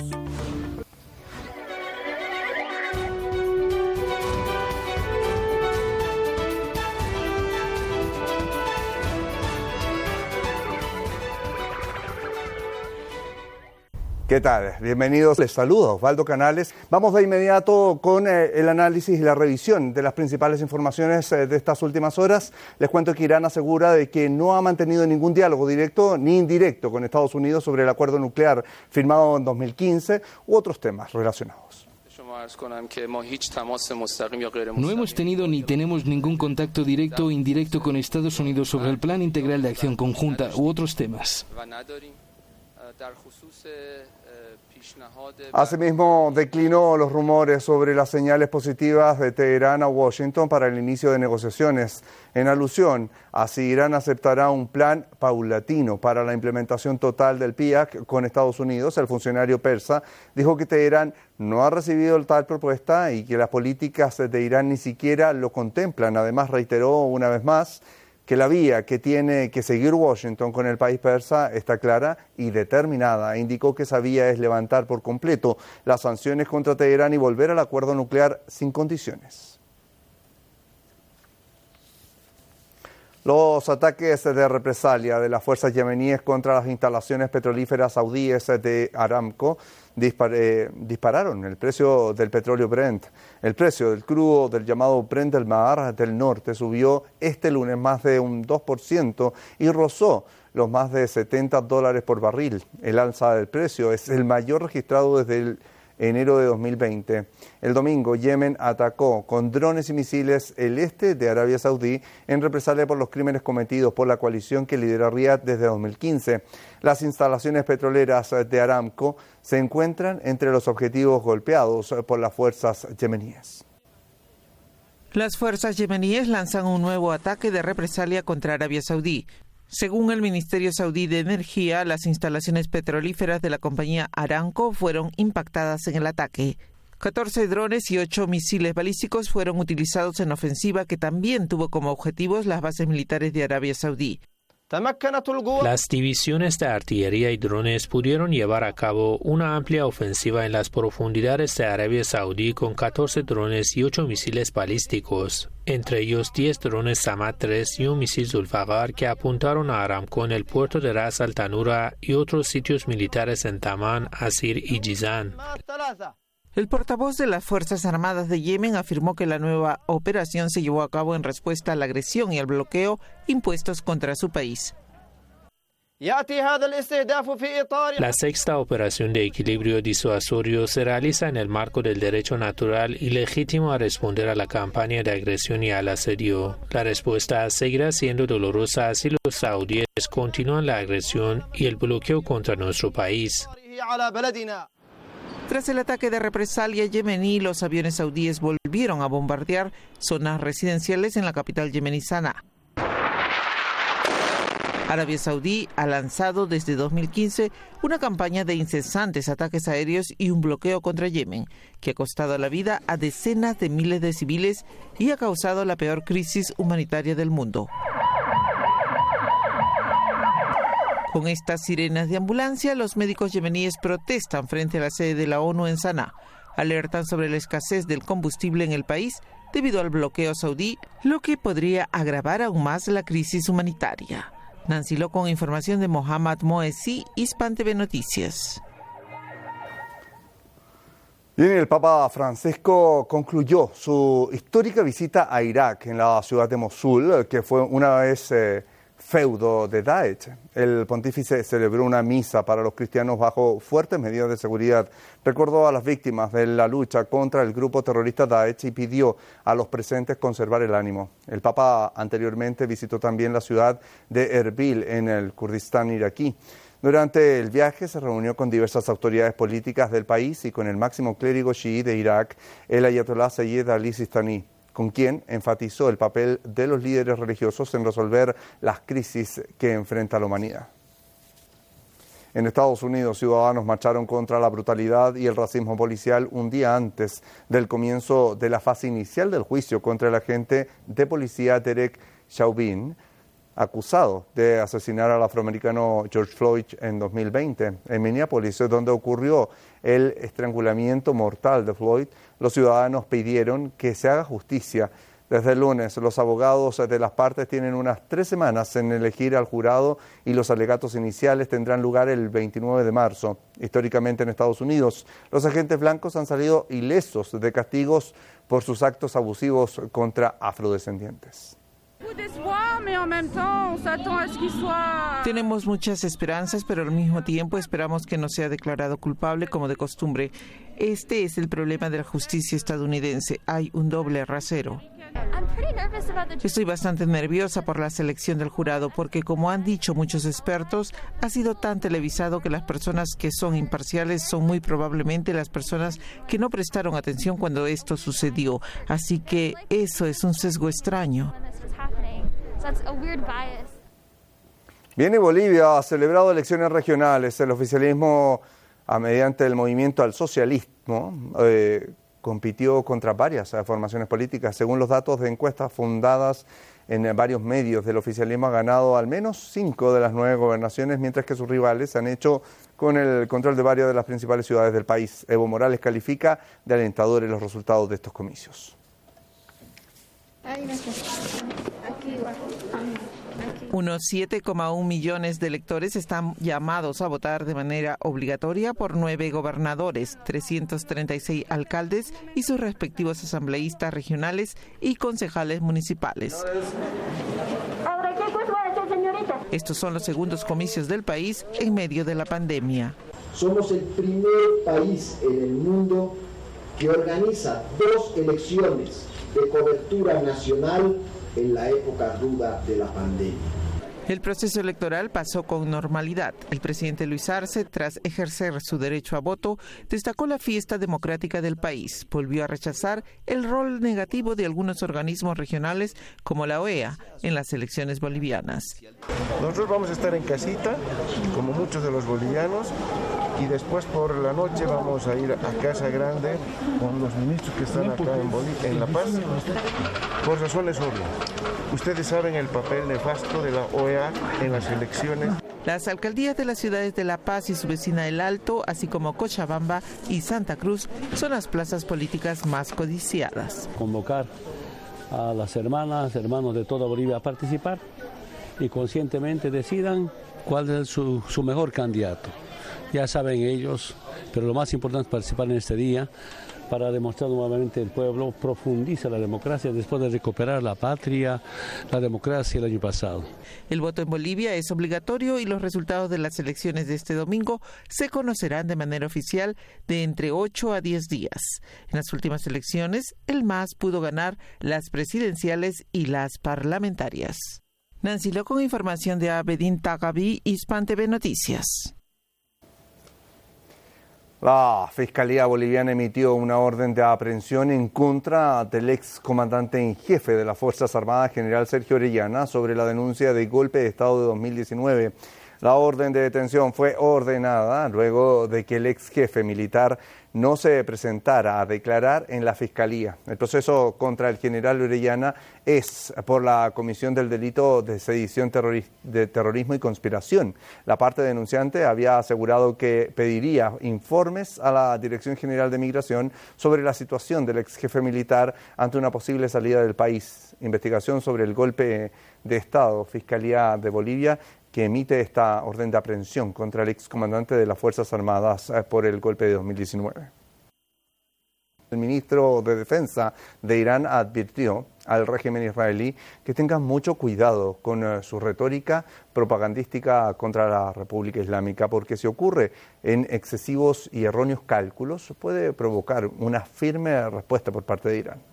S10: ¿Qué tal? Bienvenidos. Les saluda Osvaldo Canales. Vamos de inmediato con eh, el análisis y la revisión de las principales informaciones eh, de estas últimas horas. Les cuento que Irán asegura de que no ha mantenido ningún diálogo directo ni indirecto con Estados Unidos sobre el acuerdo nuclear firmado en dos mil quince u otros temas relacionados.
S7: No hemos tenido ni tenemos ningún contacto directo o indirecto con Estados Unidos sobre el Plan Integral de Acción Conjunta u otros temas.
S10: Asimismo, declinó los rumores sobre las señales positivas de Teherán a Washington para el inicio de negociaciones, en alusión a si Irán aceptará un plan paulatino para la implementación total del P I A C con Estados Unidos. El funcionario persa dijo que Teherán no ha recibido tal propuesta y que las políticas de Irán ni siquiera lo contemplan. Además, reiteró una vez más que la vía que tiene que seguir Washington con el país persa está clara y determinada. Indicó que esa vía es levantar por completo las sanciones contra Teherán y volver al acuerdo nuclear sin condiciones. Los ataques de represalia de las fuerzas yemeníes contra las instalaciones petrolíferas saudíes de Aramco dispar eh, dispararon el precio del petróleo Brent. El precio del crudo del llamado Brent del Mar del Norte subió este lunes más de un dos por ciento y rozó los más de setenta dólares por barril. El alza del precio es el mayor registrado desde el enero de dos mil veinte. El domingo, Yemen atacó con drones y misiles el este de Arabia Saudí en represalia por los crímenes cometidos por la coalición que lidera Riad desde dos mil quince. Las instalaciones petroleras de Aramco se encuentran entre los objetivos golpeados por las fuerzas yemeníes.
S11: Las fuerzas yemeníes lanzan un nuevo ataque de represalia contra Arabia Saudí. Según el Ministerio Saudí de Energía, las instalaciones petrolíferas de la compañía Aramco fueron impactadas en el ataque. catorce drones y ocho misiles balísticos fueron utilizados en ofensiva que también tuvo como objetivos las bases militares de Arabia Saudí.
S12: Las divisiones de artillería y drones pudieron llevar a cabo una amplia ofensiva en las profundidades de Arabia Saudí con catorce drones y ocho misiles balísticos, entre ellos diez drones Samad tres y un misil Zulfagar que apuntaron a Aramco en el puerto de Ras Al Tanura y otros sitios militares en Tamán, Asir y Jizán.
S11: El portavoz de las Fuerzas Armadas de Yemen afirmó que la nueva operación se llevó a cabo en respuesta a la agresión y al bloqueo impuestos contra su país.
S12: La sexta operación de equilibrio disuasorio se realiza en el marco del derecho natural y legítimo a responder a la campaña de agresión y al asedio. La respuesta seguirá siendo dolorosa si los saudíes continúan la agresión y el bloqueo contra nuestro país.
S11: Tras el ataque de represalia yemení, los aviones saudíes volvieron a bombardear zonas residenciales en la capital yemení, Sanaa. Arabia Saudí ha lanzado desde dos mil quince una campaña de incesantes ataques aéreos y un bloqueo contra Yemen, que ha costado la vida a decenas de miles de civiles y ha causado la peor crisis humanitaria del mundo. Con estas sirenas de ambulancia, los médicos yemeníes protestan frente a la sede de la ONU en Sanaa. Alertan sobre la escasez del combustible en el país debido al bloqueo saudí, lo que podría agravar aún más la crisis humanitaria. Nancy Lo con información de Mohammad Moesi, Hispan T V Noticias.
S10: Bien, el Papa Francisco concluyó su histórica visita a Irak en la ciudad de Mosul, que fue una vez eh, feudo de Daesh. El pontífice celebró una misa para los cristianos bajo fuertes medidas de seguridad. Recordó a las víctimas de la lucha contra el grupo terrorista Daesh y pidió a los presentes conservar el ánimo. El Papa anteriormente visitó también la ciudad de Erbil en el Kurdistán iraquí. Durante el viaje se reunió con diversas autoridades políticas del país y con el máximo clérigo chií de Irak, el ayatolá Sayyed Ali Sistani, con quien enfatizó el papel de los líderes religiosos en resolver las crisis que enfrenta la humanidad. En Estados Unidos, ciudadanos marcharon contra la brutalidad y el racismo policial un día antes del comienzo de la fase inicial del juicio contra el agente de policía Derek Chauvin, acusado de asesinar al afroamericano George Floyd en dos mil veinte. En Minneapolis, donde ocurrió el estrangulamiento mortal de Floyd, los ciudadanos pidieron que se haga justicia. Desde el lunes, los abogados de las partes tienen unas tres semanas en elegir al jurado y los alegatos iniciales tendrán lugar el veintinueve de marzo. Históricamente en Estados Unidos, los agentes blancos han salido ilesos de castigos por sus actos abusivos contra afrodescendientes.
S11: Tenemos muchas esperanzas, pero al mismo tiempo esperamos que no sea declarado culpable como de costumbre. Este es el problema de la justicia estadounidense. Hay un doble rasero. Estoy bastante nerviosa por la selección del jurado porque, como han dicho muchos expertos, ha sido tan televisado que las personas que son imparciales son muy probablemente las personas que no prestaron atención cuando esto sucedió. Así que eso es un sesgo extraño.
S10: Bien, y Bolivia ha celebrado elecciones regionales. El oficialismo, a mediante el movimiento al socialismo, eh, compitió contra varias eh, formaciones políticas. Según los datos de encuestas fundadas en eh, varios medios, del oficialismo ha ganado al menos cinco de las nueve gobernaciones, mientras que sus rivales se han hecho con el control de varias de las principales ciudades del país. Evo Morales califica de alentadores los resultados de estos comicios.
S11: Unos siete coma uno millones de electores están llamados a votar de manera obligatoria por nueve gobernadores, trescientos treinta y seis alcaldes y sus respectivos asambleístas regionales y concejales municipales. Estos son los segundos comicios del país en medio de la pandemia.
S13: Somos el primer país en el mundo que organiza dos elecciones de cobertura nacional en la época ruda de la pandemia.
S11: El proceso electoral pasó con normalidad. El presidente Luis Arce, tras ejercer su derecho a voto, destacó la fiesta democrática del país. Volvió a rechazar el rol negativo de algunos organismos regionales como la O E A en las elecciones bolivianas.
S14: Nosotros vamos a estar en casita, como muchos de los bolivianos, y después por la noche vamos a ir a Casa Grande con los ministros que están acá en, Bolivia, en La Paz, por razones obvias. Ustedes saben el papel nefasto de la O E A en las elecciones.
S11: Las alcaldías de las ciudades de La Paz y su vecina El Alto, así como Cochabamba y Santa Cruz, son las plazas políticas más codiciadas.
S15: Convocar a las hermanas, hermanos de toda Bolivia a participar y conscientemente decidan cuál es su, su mejor candidato. Ya saben ellos, pero lo más importante es participar en este día para demostrar nuevamente el pueblo profundiza la democracia después de recuperar la patria, la democracia el año pasado.
S11: El voto en Bolivia es obligatorio y los resultados de las elecciones de este domingo se conocerán de manera oficial de entre ocho a diez días. En las últimas elecciones, el M A S pudo ganar las presidenciales y las parlamentarias. Nancy Lo con información de Abedín Tagabi, Hispan T V Noticias.
S10: La Fiscalía Boliviana emitió una orden de aprehensión en contra del ex comandante en jefe de las Fuerzas Armadas, general Sergio Orellana, sobre la denuncia de golpe de Estado de dos mil diecinueve. La orden de detención fue ordenada luego de que el ex jefe militar no se presentara a declarar en la Fiscalía. El proceso contra el general Orellana es por la comisión del delito de sedición, de terrorismo y conspiración. La parte denunciante había asegurado que pediría informes a la Dirección General de Migración sobre la situación del ex jefe militar ante una posible salida del país. Investigación sobre el golpe de Estado, Fiscalía de Bolivia, que emite esta orden de aprehensión contra el excomandante de las Fuerzas Armadas por el golpe de dos mil diecinueve. El ministro de Defensa de Irán advirtió al régimen israelí que tenga mucho cuidado con uh, su retórica propagandística contra la República Islámica, porque si ocurre en excesivos y erróneos cálculos, puede provocar una firme respuesta por parte de Irán.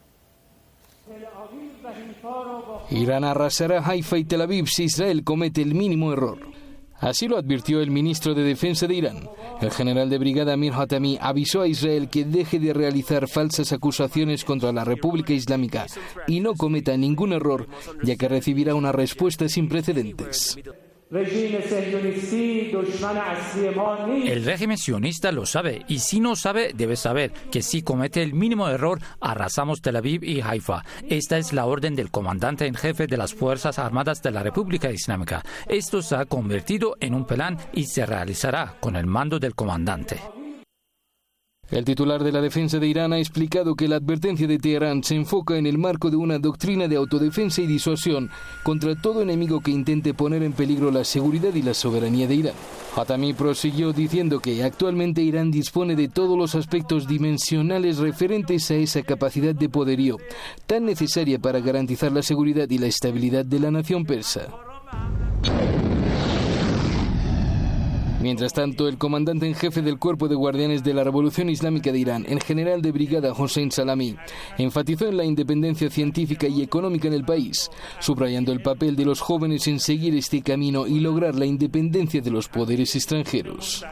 S7: Irán arrasará Haifa y Tel Aviv si Israel comete el mínimo error. Así lo advirtió el ministro de Defensa de Irán. El general de brigada Amir Hatami avisó a Israel que deje de realizar falsas acusaciones contra la República Islámica y no cometa ningún error, ya que recibirá una respuesta sin precedentes.
S16: El régimen sionista lo sabe, y si no sabe, debe saber que si comete el mínimo error, arrasamos Tel Aviv y Haifa. Esta es la orden del comandante en jefe de las Fuerzas Armadas de la República Islámica. Esto se ha convertido en un plan y se realizará con el mando del comandante.
S7: El titular de la defensa de Irán ha explicado que la advertencia de Teherán se enfoca en el marco de una doctrina de autodefensa y disuasión contra todo enemigo que intente poner en peligro la seguridad y la soberanía de Irán. Hatami prosiguió diciendo que actualmente Irán dispone de todos los aspectos dimensionales referentes a esa capacidad de poderío, tan necesaria para garantizar la seguridad y la estabilidad de la nación persa. Mientras tanto, el comandante en jefe del Cuerpo de Guardianes de la Revolución Islámica de Irán, el general de brigada Hossein Salami, enfatizó en la independencia científica y económica en el país, subrayando el papel de los jóvenes en seguir este camino y lograr la independencia de los poderes extranjeros.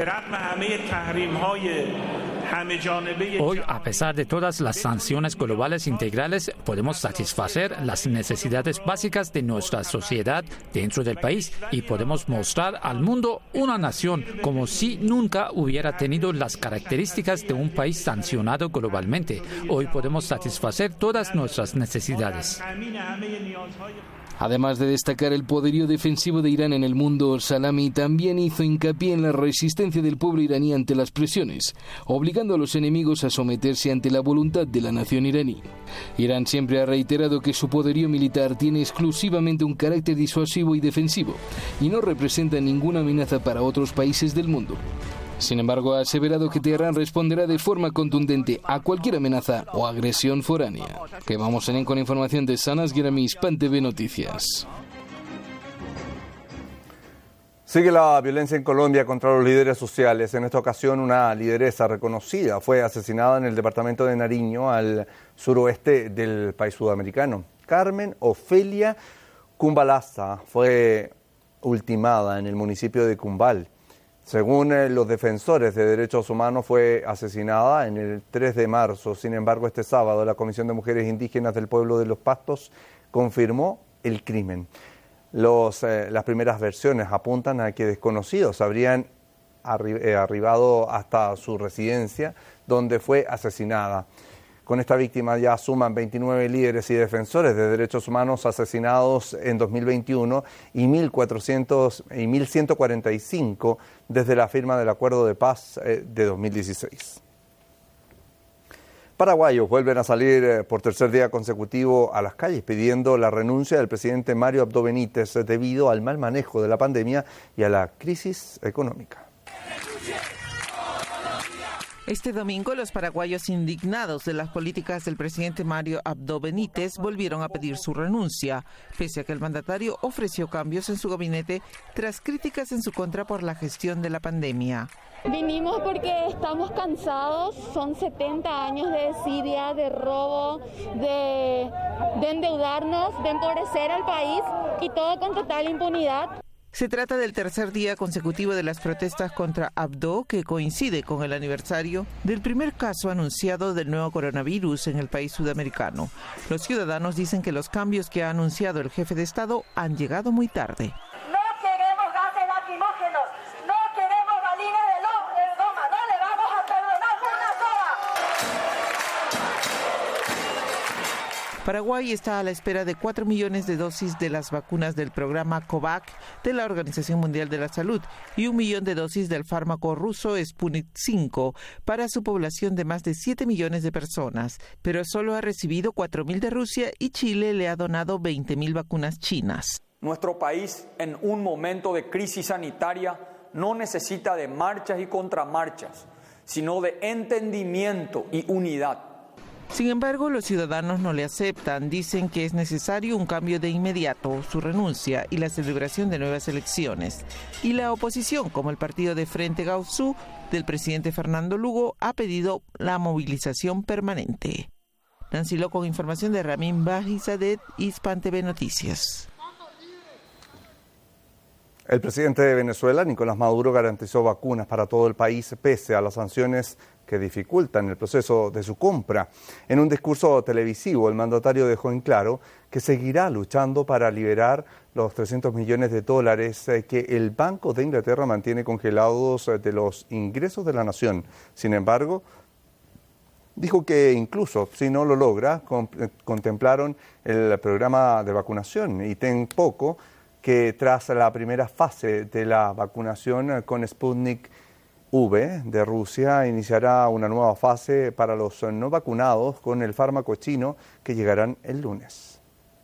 S16: Hoy, a pesar de todas las sanciones globales integrales, podemos satisfacer las necesidades básicas de nuestra sociedad dentro del país y podemos mostrar al mundo una nación como si nunca hubiera tenido las características de un país sancionado globalmente. Hoy podemos satisfacer todas nuestras necesidades.
S7: Además de destacar el poderío defensivo de Irán en el mundo, Salami también hizo hincapié en la resistencia del pueblo iraní ante las presiones, obligando a los enemigos a someterse ante la voluntad de la nación iraní. Irán siempre ha reiterado que su poderío militar tiene exclusivamente un carácter disuasivo y defensivo, y no representa ninguna amenaza para otros países del mundo. Sin embargo, ha aseverado que Teherán responderá de forma contundente a cualquier amenaza o agresión foránea. Que vamos a ir con información de Sanas Guiramis, Hispan T V Noticias.
S10: Sigue la violencia en Colombia contra los líderes sociales. En esta ocasión, una lideresa reconocida fue asesinada en el departamento de Nariño, al suroeste del país sudamericano. Carmen Ofelia Cumbalaza fue ultimada en el municipio de Cumbal. Según eh, los defensores de derechos humanos, fue asesinada en el tres de marzo. Sin embargo, este sábado la Comisión de Mujeres Indígenas del Pueblo de los Pastos confirmó el crimen. Los, eh, las primeras versiones apuntan a que desconocidos habrían arri- eh, arribado hasta su residencia, donde fue asesinada. Con esta víctima ya suman veintinueve líderes y defensores de derechos humanos asesinados en dos mil veintiuno y mil cuatrocientos y mil ciento cuarenta y cinco desde la firma del Acuerdo de Paz de dos mil dieciséis. Paraguayos vuelven a salir por tercer día consecutivo a las calles pidiendo la renuncia del presidente Mario Abdo Benítez debido al mal manejo de la pandemia y a la crisis económica.
S11: Este domingo, los paraguayos indignados de las políticas del presidente Mario Abdo Benítez volvieron a pedir su renuncia, pese a que el mandatario ofreció cambios en su gabinete tras críticas en su contra por la gestión de la pandemia.
S17: Vinimos porque estamos cansados, son setenta años de desidia, de robo, de, de endeudarnos, de empobrecer al país y todo con total impunidad.
S11: Se trata del tercer día consecutivo de las protestas contra Abdo, que coincide con el aniversario del primer caso anunciado del nuevo coronavirus en el país sudamericano. Los ciudadanos dicen que los cambios que ha anunciado el jefe de Estado han llegado muy tarde.
S18: No queremos gases lacrimógenos, no queremos balines de goma, no le vamos a perdonar una sola.
S11: Paraguay está a la espera de cuatro millones de dosis de las vacunas del programa COVAX de la Organización Mundial de la Salud y un millón de dosis del fármaco ruso Sputnik cinco para su población de más de siete millones de personas, pero solo ha recibido cuatro mil de Rusia y Chile le ha donado veinte mil vacunas chinas.
S19: Nuestro país, en un momento de crisis sanitaria, no necesita de marchas y contramarchas, sino de entendimiento y unidad.
S11: Sin embargo, los ciudadanos no le aceptan, dicen que es necesario un cambio de inmediato, su renuncia y la celebración de nuevas elecciones. Y la oposición, como el partido de Frente Gauzú del presidente Fernando Lugo, ha pedido la movilización permanente. Nancy Lo con información de Ramín Bajizadet, Hispan T V Noticias.
S10: El presidente de Venezuela, Nicolás Maduro, garantizó vacunas para todo el país pese a las sanciones que dificultan el proceso de su compra. En un discurso televisivo, el mandatario dejó en claro que seguirá luchando para liberar los trescientos millones de dólares que el Banco de Inglaterra mantiene congelados de los ingresos de la nación. Sin embargo, dijo que incluso si no lo logra, contemplaron el programa de vacunación y ten poco que tras la primera fase de la vacunación con Sputnik V de Rusia iniciará una nueva fase para los no vacunados con el fármaco chino que llegarán el lunes.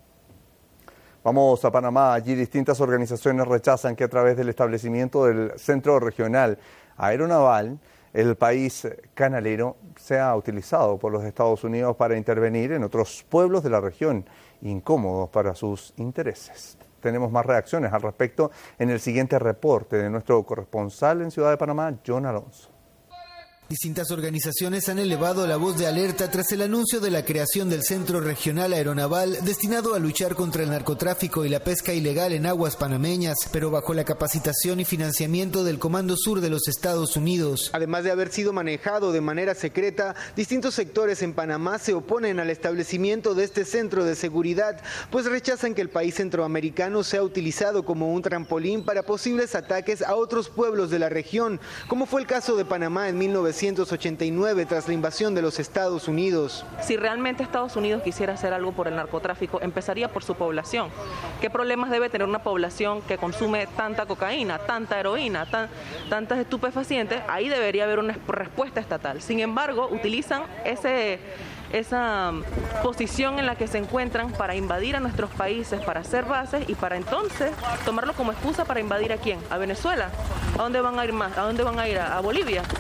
S10: Vamos a Panamá. Allí distintas organizaciones rechazan que a través del establecimiento del Centro Regional Aeronaval el país canalero sea utilizado por los Estados Unidos para intervenir en otros pueblos de la región incómodos para sus intereses. Tenemos más reacciones al respecto en el siguiente reporte de nuestro corresponsal en Ciudad de Panamá, John Alonso.
S20: Distintas organizaciones han elevado la voz de alerta tras el anuncio de la creación del Centro Regional Aeronaval destinado a luchar contra el narcotráfico y la pesca ilegal en aguas panameñas, pero bajo la capacitación y financiamiento del Comando Sur de los Estados Unidos.
S21: Además de haber sido manejado de manera secreta, distintos sectores en Panamá se oponen al establecimiento de este centro de seguridad, pues rechazan que el país centroamericano sea utilizado como un trampolín para posibles ataques a otros pueblos de la región, como fue el caso de Panamá en mil novecientos ochenta y nueve tras la invasión de los Estados Unidos.
S22: Si realmente Estados Unidos quisiera hacer algo por el narcotráfico, empezaría por su población. ¿Qué problemas debe tener una población que consume tanta cocaína, tanta heroína, tan, tantas estupefacientes? Ahí debería haber una respuesta estatal. Sin embargo, utilizan ese... esa posición en la que se encuentran para invadir a nuestros países, para hacer bases y para entonces tomarlo como excusa para invadir a quién, a Venezuela. ¿A dónde van a ir más? ¿A dónde van a ir? ¿A, a Bolivia?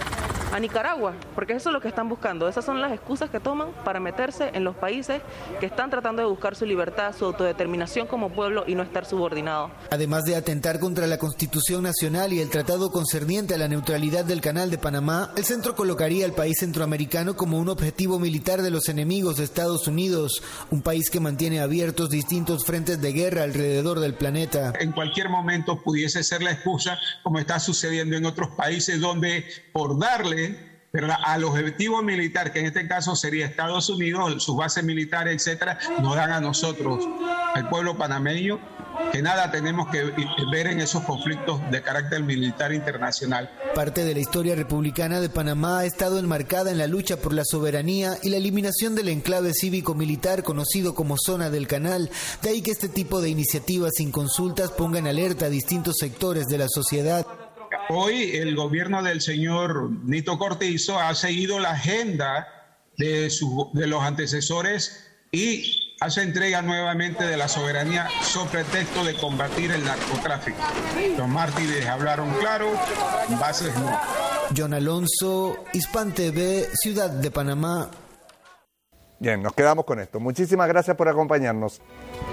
S22: a Nicaragua, porque eso es lo que están buscando. Esas son las excusas que toman para meterse en los países que están tratando de buscar su libertad, su autodeterminación como pueblo y no estar subordinados.
S20: Además de atentar contra la Constitución Nacional y el tratado concerniente a la neutralidad del Canal de Panamá, el centro colocaría al país centroamericano como un objetivo militar de los enemigos de Estados Unidos, un país que mantiene abiertos distintos frentes de guerra alrededor del planeta.
S1: En cualquier momento pudiese ser la excusa, como está sucediendo en otros países, donde por darle, ¿verdad?, al objetivo militar, que en este caso sería Estados Unidos, sus bases militares, etcétera, nos dan a nosotros, al pueblo panameño, que nada tenemos que ver en esos conflictos de carácter militar internacional.
S20: Parte de la historia republicana de Panamá ha estado enmarcada en la lucha por la soberanía y la eliminación del enclave cívico-militar conocido como Zona del Canal. De ahí que este tipo de iniciativas sin consultas ponga en alerta a distintos sectores de la sociedad.
S1: Hoy el gobierno del señor Nito Cortizo ha seguido la agenda de, su, de los antecesores y hace entrega nuevamente de la soberanía sobre pretexto de combatir el narcotráfico. Los mártires hablaron claro, bases no.
S20: John Alonso, Hispan T V, Ciudad de Panamá.
S10: Bien, nos quedamos con esto. Muchísimas gracias por acompañarnos.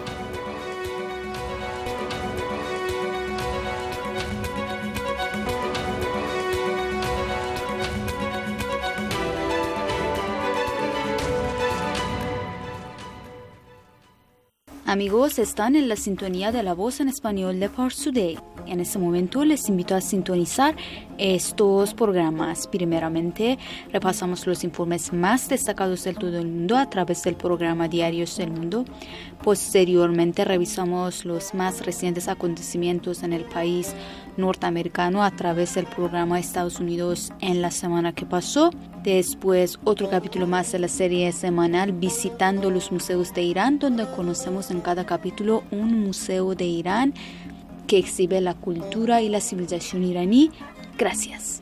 S5: Amigos, están en la sintonía de La Voz en Español de Pars Today. En este momento les invito a sintonizar estos programas. Primeramente, repasamos los informes más destacados de todo el mundo a través del programa Diarios del Mundo. Posteriormente, revisamos los más recientes acontecimientos en el país norteamericano a través del programa Estados Unidos en la semana que pasó. Después, otro capítulo más de la serie semanal Visitando los Museos de Irán, donde conocemos en cada capítulo un museo de Irán que exhibe la cultura y la civilización iraní. Gracias.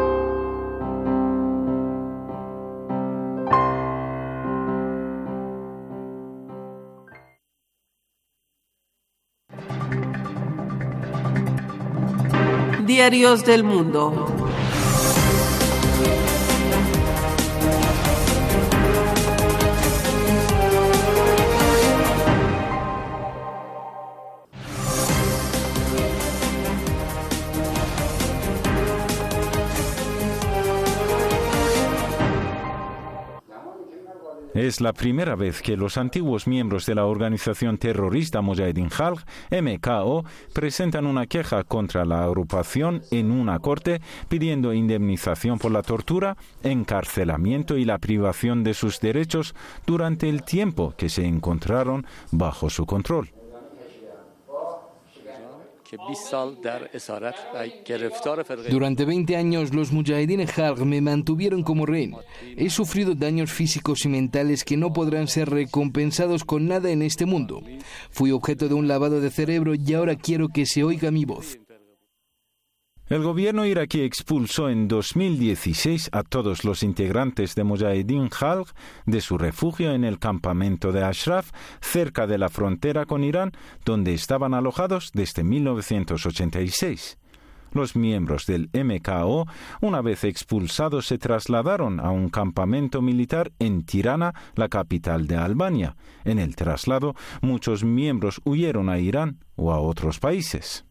S4: Diarios del Mundo.
S2: Es la primera vez que los antiguos miembros de la organización terrorista Mujahideen Khalq, M K O, presentan una queja contra la agrupación en una corte pidiendo indemnización por la tortura, encarcelamiento y la privación de sus derechos durante el tiempo que se encontraron bajo su control.
S7: Durante veinte años los Mujahideen Khalq me mantuvieron como rehén. He sufrido daños físicos y mentales que no podrán ser recompensados con nada en este mundo. Fui objeto de un lavado de cerebro y ahora quiero que se oiga mi voz.
S2: El gobierno iraquí expulsó en dos mil dieciséis a todos los integrantes de Mujahideen Khalq de su refugio en el campamento de Ashraf, cerca de la frontera con Irán, donde estaban alojados desde mil novecientos ochenta y seis. Los miembros del M K O, una vez expulsados, se trasladaron a un campamento militar en Tirana, la capital de Albania. En el traslado, muchos miembros huyeron a Irán o a otros países.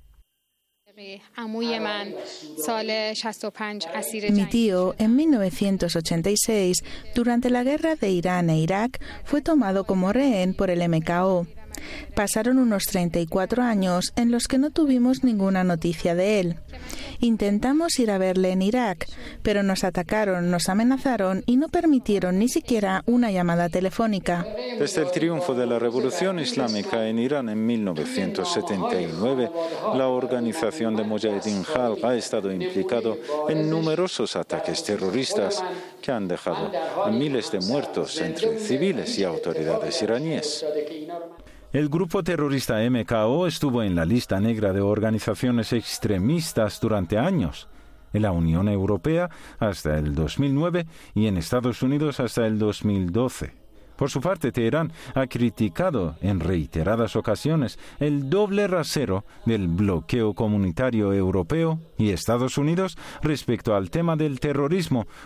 S23: Mi tío, en mil novecientos ochenta y seis, durante la guerra de Irán e Irak, fue tomado como rehén por el M K O. Pasaron unos treinta y cuatro años en los que no tuvimos ninguna noticia de él. Intentamos ir a verle en Irak, pero nos atacaron, nos amenazaron y no permitieron ni siquiera una llamada telefónica.
S2: Desde el triunfo de la Revolución Islámica en Irán en mil novecientos setenta y nueve, la organización de Mujahideen Khalq ha estado implicado en numerosos ataques terroristas que han dejado a miles de muertos entre civiles y autoridades iraníes. El grupo terrorista M K O estuvo en la lista negra de organizaciones extremistas durante años, en la Unión Europea hasta el dos mil nueve y en Estados Unidos hasta el dos mil doce. Por su parte, Teherán ha criticado en reiteradas ocasiones el doble rasero del bloqueo comunitario europeo y Estados Unidos respecto al tema del terrorismo,